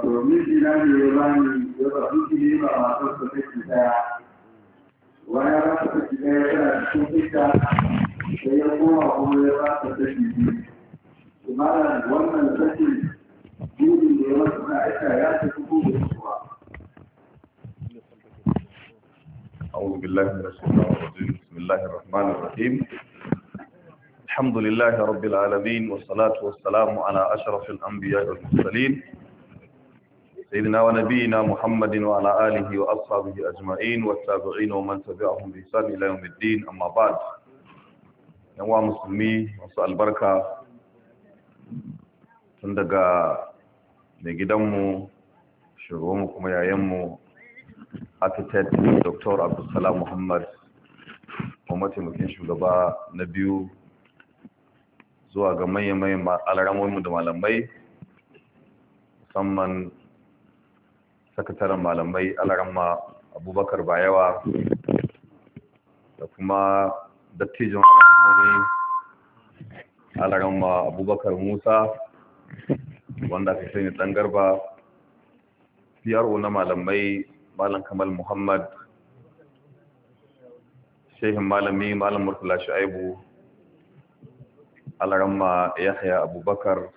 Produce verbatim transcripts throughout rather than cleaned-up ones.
wato miji na ne ya bani ya ba su ne ba matar sa take daya wani ya ba ta take daya tana cikin ita sai ya koma kuma ya ba ta take biyu kuma wannan take biyu da ya wasu na aika ya ta kuku da kuwa. أعوذ بالله من الشيطان الرجيم بسم الله الرحمن الرحيم الحمد لله رب العالمين والصلاة والسلام على أشرف الأنبياء والمرسلين سيدنا ونبينا محمد وعلى آله وأصحابه أجمعين والتابعين ومن تبعهم بإحسان إلى يوم الدين أما بعد يا مسلمي وسأل البركة تندقى نجدمو شرومكم يا يمو architect Doctor Abdulsalam Muhammad kuma mataimakin shugaba na biyu zuwa ga manyan alaramomi da malamai musamman sakataren malamai alarama Abubakar Bayawa da kuma dattijin alaramomi alarama Abubakar Musa wanda aka sani dan garba P R O na malamai Malam Kamal Muhammad, Shehin Malami, Malam Murtala Shu'aibu, Alaramma Yahya Abubakar,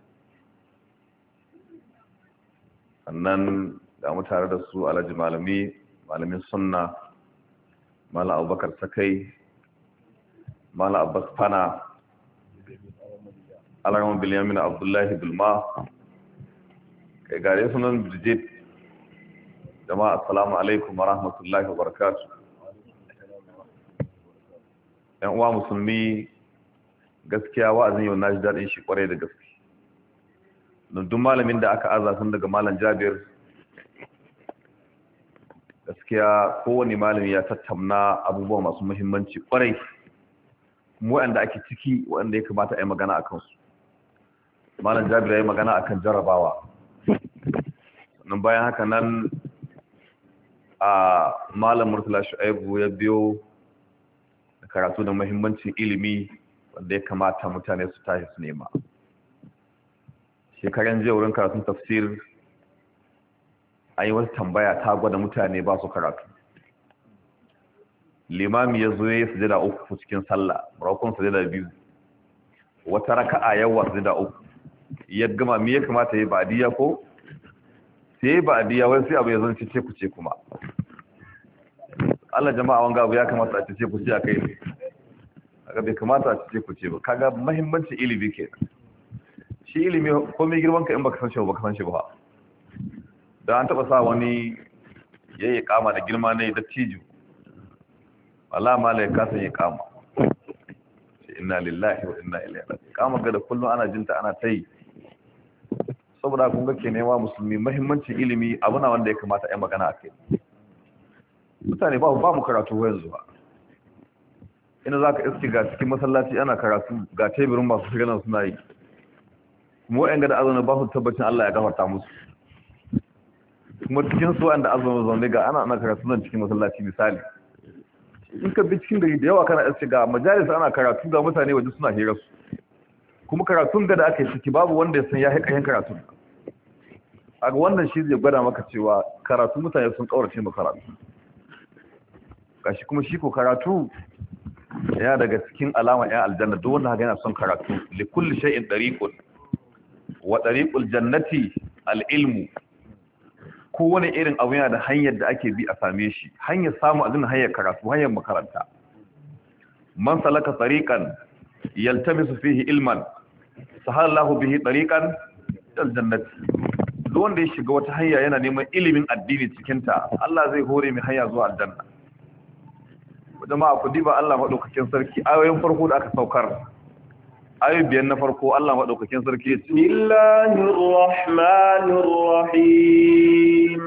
sannan da mu tare da su Alhaji Malami, Malamin Sunna, Malam Abubakar Sakai, Malam Abbas Fana, Alaramma Bilyamin Abdullahi Bilma, kai gare sunan Bridget. Jama'a assalamu alaikum wa rahmatullahi wa barakatuh. Yan uwa musulmi gaskiya wa'azin yau na ji daɗin shi kwarai da gaske. Don duk malamin da aka aza sun daga Malam Jabir gaskiya kowane malami ya tattauna abubuwa masu muhimmanci kwarai. Mu waɗanda ake ciki waɗanda ya kamata a yi magana a kansu. Malam Jabir ya yi magana akan jarabawa. Sannan bayan haka nan a Malam Murtala Shu'aibu ya biyo da karatu da muhimmancin ilimi wanda ya kamata mutane su tashi su nema. Shekaran jiya wurin karatun tafsir an yi wata tambaya ta gwada mutane ba su karatu. Limami ya zo ya yi sujada uku cikin sallah, barakon sujada biyu. Wata raka'a yawa sujada uku. Ya gama me ya kamata ya yi ba'diya ko? Sai ba'diya wai sai abu ya zo ce ku ce kuma. Allah jama'a wanga abu ya kamata a ce ku ce akai ne. Kaga bai kamata a ce ku ce ba. Kaga muhimmanci ilimi kenan. Shi ilimi komai girman ka in baka san shi ba baka san shi ba. Da an taba sa wani yayi kama da girma ne da tiju. Allah malai ka san ya kama. Inna lillahi wa inna ilaihi raji'un. Kama ga da kullun ana jinta ana tayi. Saboda kun ga ke nema musulmi muhimmancin ilimi abu na wanda ya kamata a yi magana a kai. Mutane ba ba mu karatu yanzu ba. Ina za ka iske ga cikin masallaci ana karatu ga teburin masu shiganan suna yi. Mu wa'yan ga da azumi ba su tabbacin Allah ya gafarta musu. Kuma cikin su wa'yan da azumi zaune ga ana ana karatu nan cikin masallaci misali. In ka bi cikin gari da yawa kana iske ga majalisa ana karatu ga mutane waje suna hira su. Kuma karatun da aka yi ciki babu wanda ya san ya haƙa yin karatun. A ga wannan shi zai gwada maka cewa karatu mutane sun ƙaurace ma karatu. Gashi kuma shi ko karatu ya daga cikin alama ‘yan aljanna duk wanda haka yana son karatu. Li kulli shay'in dariqun wa dariqul jannati al-ilmu. Kowane irin abu yana da hanyar da ake bi a same shi. Hanyar samu azin hanyar karatu, hanyar makaranta. Man salaka tariqan yaltamisu fihi ilman sahalallahu bihi tariqan ila jannati. Duk wanda ya shiga wata hanya yana neman ilimin addini cikin ta Allah zai hore mai hanya zuwa aljanna. Jama'a ku diba Allah madaukakin sarki ayoyin farko da aka saukar ayoyi biyan na farko Allah madaukakin sarki ya ce Bismillahir Rahmanir Rahim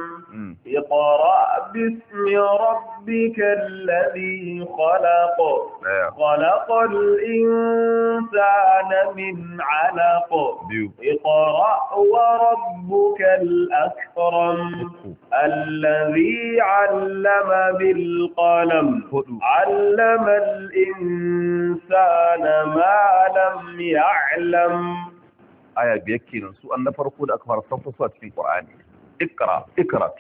اقرأ باسم ربك الذي خلق خلق الإنسان من علق اقرأ وربك الأكرم الذي علم بالقلم علم الإنسان ما لم يعلم aya biyar kenan su an na farko da aka fara sauka su a cikin Qur'ani ikra ikra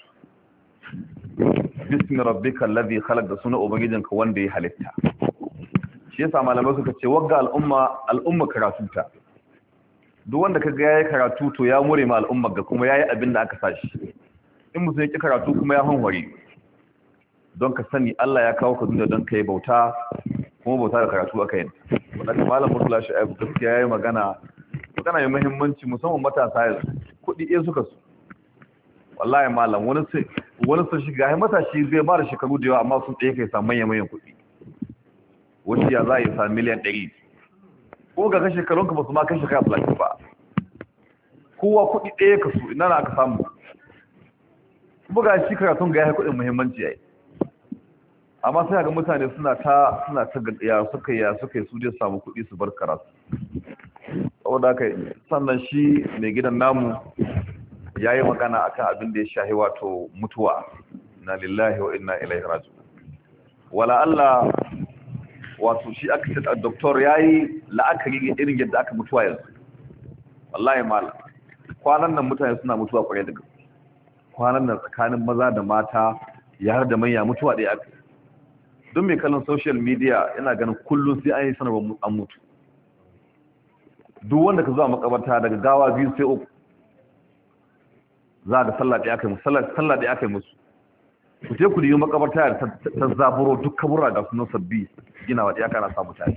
bismi rabbika alladhi khalaq da sunan ubangijinka wanda ya halitta shi yasa malamai suka ce wagga al'umma al'umma karatu ta duk wanda kaga yayi karatu to ya more ma al'umma ga kuma yayi abin da aka sashi in mutum yake karatu kuma ya hanware don ka sani Allah ya kawo ka duniya don kai bauta kuma bauta da karatu aka yi wannan malam Murtala Shu'aib gaskiya yayi magana magana mai muhimmanci musamman matasa yanzu kudi ɗaya suka su wallahi malam wani sai wani sai shiga ai matashi zai ba da shekaru da yawa amma sun tsaye kai samu manyan manyan kudi wani ya za ya samu miliyan ɗari ko ga kashe shekarunka ba su ma kashe kai talatin ba kowa kudi ɗaya ka su ina na aka samu buga shi karatun ga ya kudin muhimmanci yayi amma sai ga mutane suna ta suna ta ya suka ya suka su je samu kudi su bar karatu saboda kai sannan shi mai gidan namu yayi magana akan abin da ya shahi wato mutuwa inna lillahi wa inna ilaihi raji'un wala Allah wato shi aka ce doctor yayi la'akari irin yadda aka mutuwa yanzu wallahi mal kwanan nan mutane suna mutuwa kwarai da gaske kwanan nan tsakanin maza da mata yar da manya mutuwa ɗaya aka don mai kallon social media yana ganin kullum sai an yi sanarwar an mutu duk wanda ka zuwa makabarta daga gawa biyu sai uku za ga sallah ɗaya aka yi musu sallah ɗaya aka yi musu ku je ku yi makabarta ta zaburo duk kabura ga sunan sabbi ginawa ɗaya kana sa mutane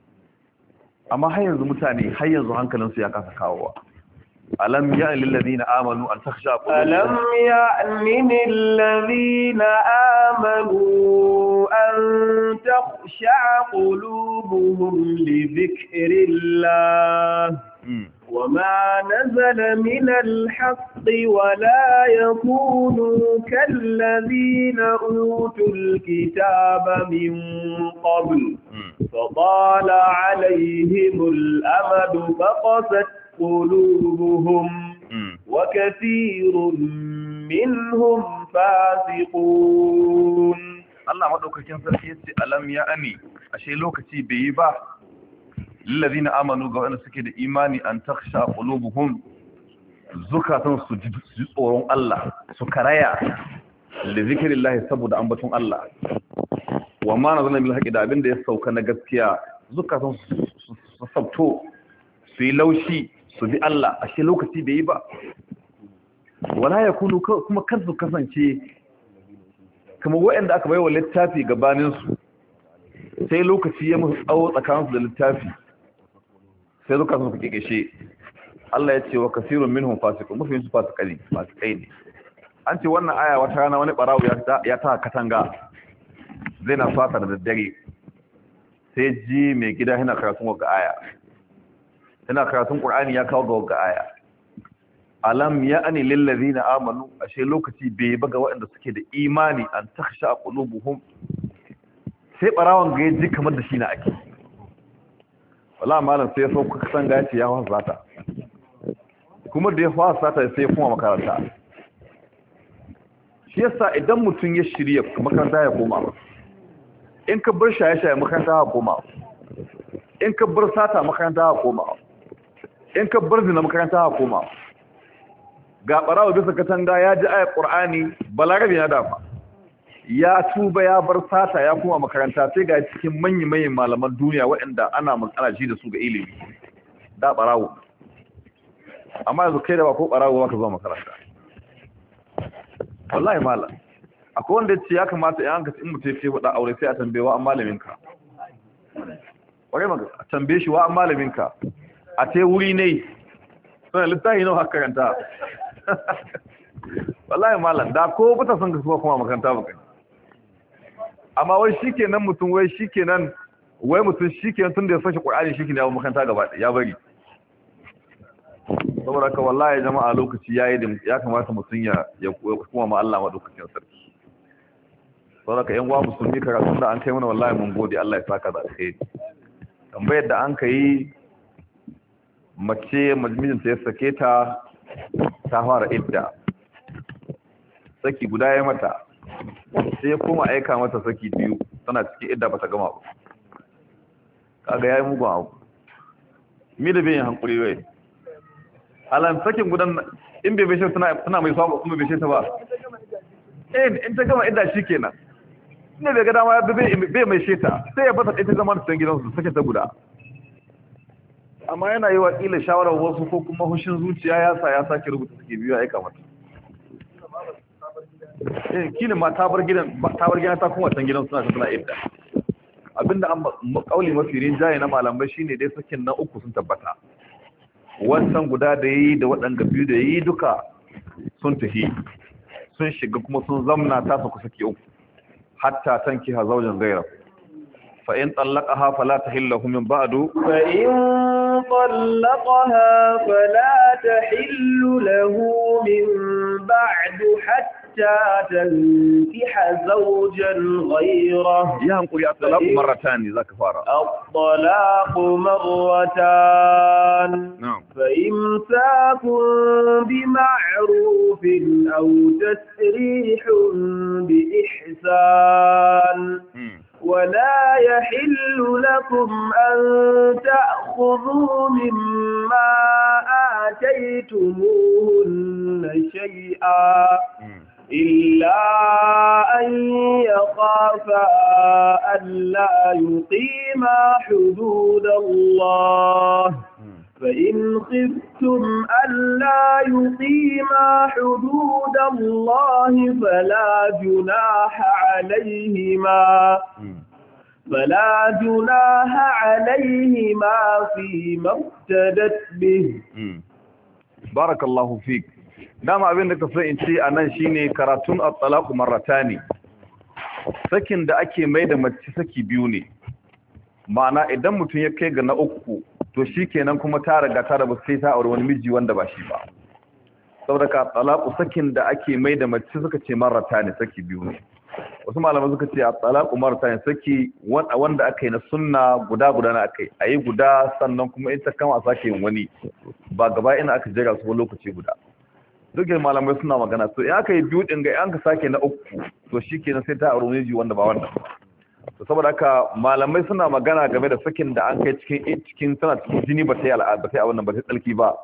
amma har yanzu mutane har yanzu hankalinsu ya kasa kawowa ألم يأن للذين آمنوا أن تخشى قلوبهم ألم يأن للذين آمنوا أن تخشع قلوبهم لذكر الله وما نزل من الحق ولا يكونوا كالذين أوتوا الكتاب من قبل فطال عليهم الأمد فقست قلوبهم وكثير منهم فاسقون Allah madaukakin sarki yace alam ya ani ashe lokaci bai yi ba lillazina amanu ga wanda suke da imani an takhsha qulubuhum zukatan su ji tsoron Allah su karaya li zikrillah saboda ambaton Allah wa ma nazala bil haqi da abinda ya sauka na gaskiya zukatan su sabto su yi laushi su bi Allah ashe lokaci bai yi ba wala yakunu kuma kar su kasance kamar waɗanda aka baiwa littafi gabanin su sai lokaci ya musu tsawo tsakanin su da littafi sai zuka sun fike gashe Allah ya ce wa kasirun minhum fasiqun mafi su fasikai fasikai ne an ce wannan aya wata rana wani barawo ya ta katanga zai na fata da daddare sai ji mai gida yana karatun wa aya yana karatun Qur'ani ya kawo ga wagga aya alam ya'ni lil ladina amanu ashe lokaci bai ba ga waɗanda suke da imani an takhsha qulubuhum sai barawon ga yaji kamar da shi na ake wallahi malam sai ya sauka kasan ga yace ya wasa ta kuma da ya wasa ta sai kuma makaranta shi yasa idan mutun ya shirye makaranta ya koma in ka bar shaye-shaye makaranta ya koma in ka bar sata makaranta ya koma in ka bar zina makaranta ha koma ga barawo bisa katanga ya ji ayat qur'ani balarabi ya dafa ya tuba ya bar sata ya koma makaranta sai ga cikin manyan manyan malaman duniya waɗanda ana magana ji da su ga ilimi da barawo amma yanzu kai da ba ko barawo ba ka zo makaranta wallahi malam akwai wanda yace ya kamata in ka in mutai sai wada aure sai a tambaye wa malamin ka wai maka a tambaye shi wa malamin ka a te wuri ne sai littafi nawa karanta wallahi malam da ko buta san ka kuma makaranta baka amma wai shikenan mutum wai shikenan wai mutum shikenan tunda ya fashi Qur'ani shikenan ya makaranta gaba ya bari saboda ka wallahi jama'a lokaci yayi da ya kamata mutum ya ya kuma ma Allah madaukakin sarki saboda ka yan uwa musulmi karatu da an kai mana wallahi mun gode Allah ya saka da alheri tambayar da an kai mace mijinta ya sake ta ta fara idda saki guda ya mata sai ya koma aika mata saki biyu tana cikin idda bata gama ba kaga yayi mugun abu mi da bin hankuri wai alan sakin gudan in bai bishe tana tana mai sabo kuma bishe ta ba eh in ta gama idda shikenan ne bai ga dama bai bai mai sheta sai ya bata ita zaman cikin gidansu sake ta guda amma yana yi wa kila shawarar wasu ko kuma hushin zuciya ya sa ya sake rubuta suke biyu aika mata eh kila ma ta bar gidan ta bar gidan ta kuma can gidan suna suna idda abinda an kauli mafi rinjaye na malamai shine dai sakin na uku sun tabbata wannan guda da yi da waɗanda biyu da yi duka sun tafi sun shiga kuma sun zamna ta su kusa ke uku hatta tanki ha zaujan gaira fa in talaqaha fala tahillahu min ba'du fa in talaqaha fala tahillu lahu min ba'du hatta تنكح زوجا غيره ينقل الطلاق مرتان ذاك فارا الطلاق مرتان نعم فإمساك بمعروف أو تسريح بإحسان ولا يحل لكم أن تأخذوا مما آتيتموهن شيئا إلا أن يخافا ألا يقيما حدود الله فإن خفتم ألا يقيما حدود الله فلا جناح عليهما فلا جناح عليهما فيما افتدت به بارك الله فيك dama abin da ka so in ce anan shine karatun at-talaq marratani sakin da ake mai da mace saki biyu ne ma'ana idan mutum ya kai ga na uku to shikenan kuma ta riga ta rabu sai ta aure wani miji wanda ba shi ba saboda ka talaq sakin da ake mai da mace suka ce marratani saki biyu ne wasu malamai suka ce at-talaq marratani saki wanda aka yi na sunna guda guda na akai ayi guda sannan kuma ita kama sake yin wani ba gaba ina aka jira su lokaci guda dukkan malamai suna magana to in aka yi biyu din ga an ka sake na uku to shikenan sai ta aure miji wanda ba wannan to saboda haka malamai suna magana game da sakin da an kai cikin cikin tana cikin jini ba ta yi al'ada ba ta yi wannan ba ta tsalki ba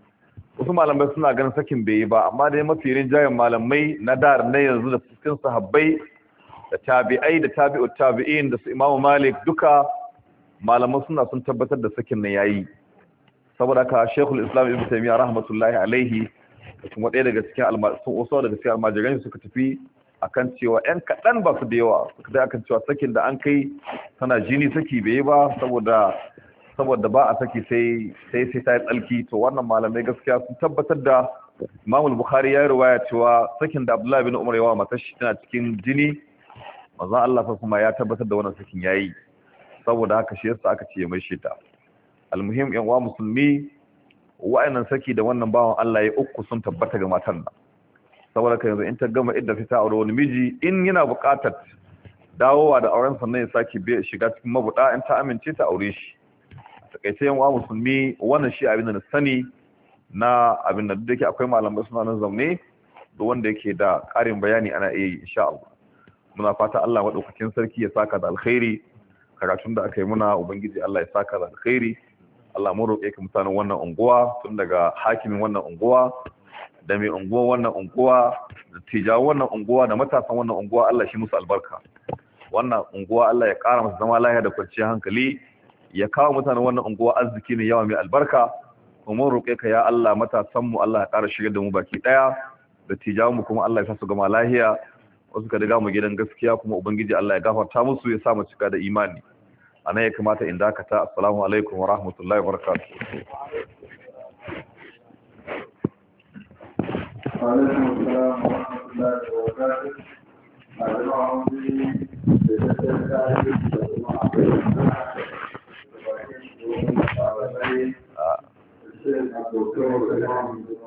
wasu malamai suna ganin sakin bai yi ba amma dai mafi rinjayen malamai na dar na yanzu da cikin sahabbai da tabi'ai da tabi'ut tabi'in da su Imam Malik duka malaman suna sun tabbatar da sakin nan yayi saboda haka Sheikhul Islam Ibn Taymiyyah rahmatullahi alaihi kuma ɗaya daga cikin almajiran wasu daga cikin almajiran suka tafi akan cewa ƴan kaɗan ba su da yawa suka dai akan cewa sakin da an kai tana jini saki bai yi ba saboda saboda ba a saki sai sai sai ta yi tsalki to wannan malamai gaskiya sun tabbatar da Imam Bukhari ya riwaya cewa sakin da Abdullah bin Umar yawa matar shi tana cikin jini manzo Allah fa kuma ya tabbatar da wannan sakin yayi saboda haka shi yasa aka ce mai shita almuhim ƴan uwa musulmi wa'annan saki da wannan bawan Allah ya uku sun tabbata ga matan nan saboda kai yanzu in ta gama idda fita aure wani miji in yana buƙatar dawowa da auren sannan ya saki shiga cikin mabuda in ta amince ta aure shi takaice yan wa musulmi wannan shi abin da na sani na abin da duk akwai malamai suna nan zaune da wanda yake da ƙarin bayani ana iya yi insha Allah muna fata Allah madaukakin sarki ya saka da alkhairi karatun da aka yi muna ubangiji Allah ya saka da alkhairi Allah mu roƙe ka mutanen wannan unguwa tun daga hakimin wannan unguwa da mai unguwa wannan unguwa da tijawan wannan unguwa da matasan wannan unguwa Allah shi musu albarka wannan unguwa Allah ya ƙara masa zama lafiya da kwanciyar hankali ya kawo mutanen wannan unguwa arziki ne yawa mai albarka kuma roƙe ka ya Allah matasan mu Allah ya ƙara shigar da mu baki daya da tijawan mu kuma Allah ya sa su gama lafiya wasu ka riga mu gidan gaskiya kuma ubangiji Allah ya gafarta musu ya sa mu cika da imani anan ya kamata in dakata assalamu alaikum wa rahmatullahi wa barakatuh alaikum assalam wa rahmatullahi wa barakatuh ajma'u bi da da da da